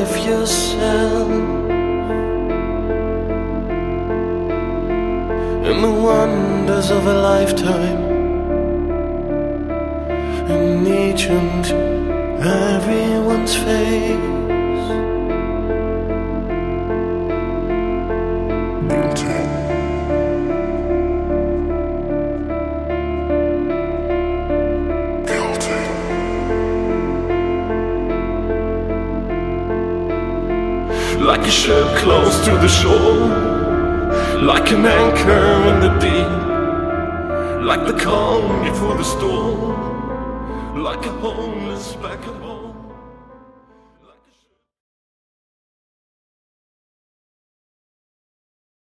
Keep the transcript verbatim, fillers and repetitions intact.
of yourself and the wonders of a lifetime in each and everyone's face. Like a ship close to the shore, like an anchor in the deep, like the calm before the storm, like a homeless vagabond.